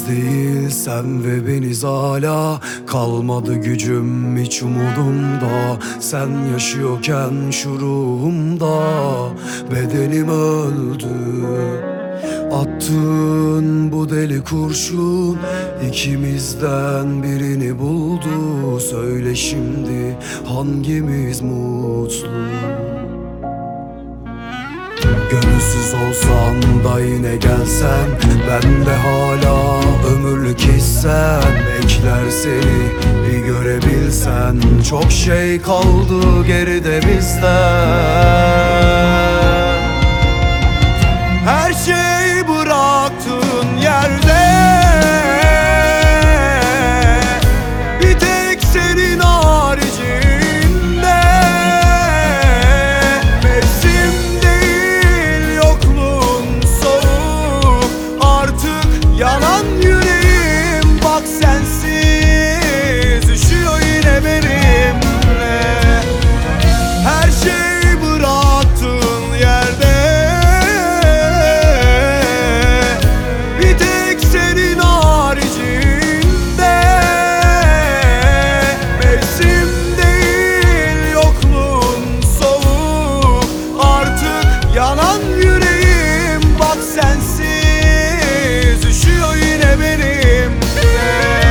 İkimiz değil sen ve beniz hala. Kalmadı gücüm hiç umudumda. Sen yaşıyorken şu ruhumda bedenim öldü. Attığın bu deli kurşun ikimizden birini buldu. Söyle şimdi hangimiz mutlu? Gönülsüz olsan da yine gelsen, ben de hala ömürlük hissen. Bekler seni bir görebilsen, çok şey kaldı geride bizden. Her şey bıraktığın yerde, bir tek senin haricinde. Mevsim değil yokluğun soğuk, artık yanan yüreğim. Bak sensiz üşüyor yine benimle. Her şey bıraktığın yerde, yanan yüreğim. Bak sensiz üşüyor yine benimle.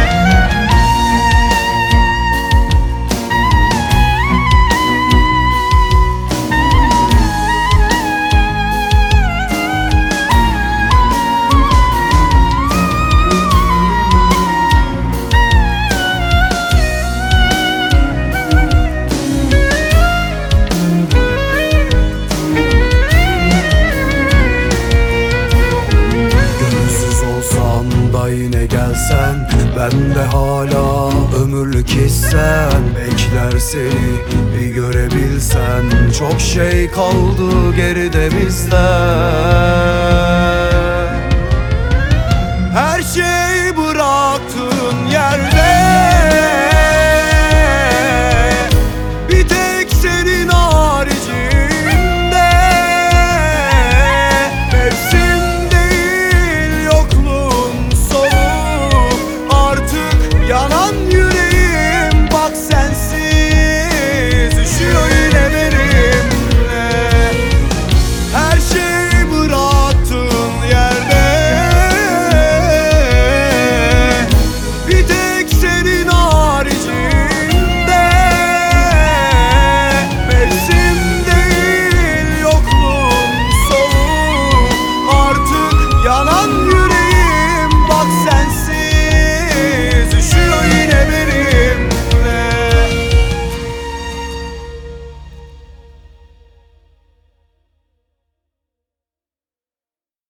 Yine gelsen, ben de hala ömürlük hissen. Bekler seni bir görebilsen, çok şey kaldı geride bizden. Her şey